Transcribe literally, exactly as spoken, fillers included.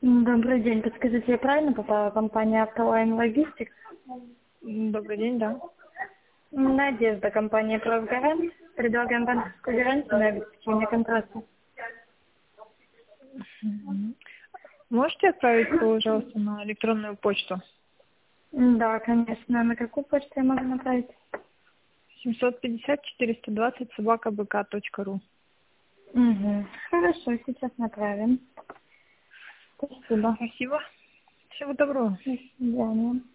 Добрый день. Подскажите, я правильно попала в компанию Автолайн Логистикс? Добрый день, да. Надежда, компания «Правгарант». Предлагаем банковскую гарантию на обеспечение контракта. Мгм. Можете отправить, пожалуйста, на электронную почту? Да, конечно. На какую почту я могу направить? семьсот пятьдесят четыреста двадцать собака бк точка ру. Угу. Хорошо, сейчас направим. Спасибо. Спасибо. Всего доброго. До свидания.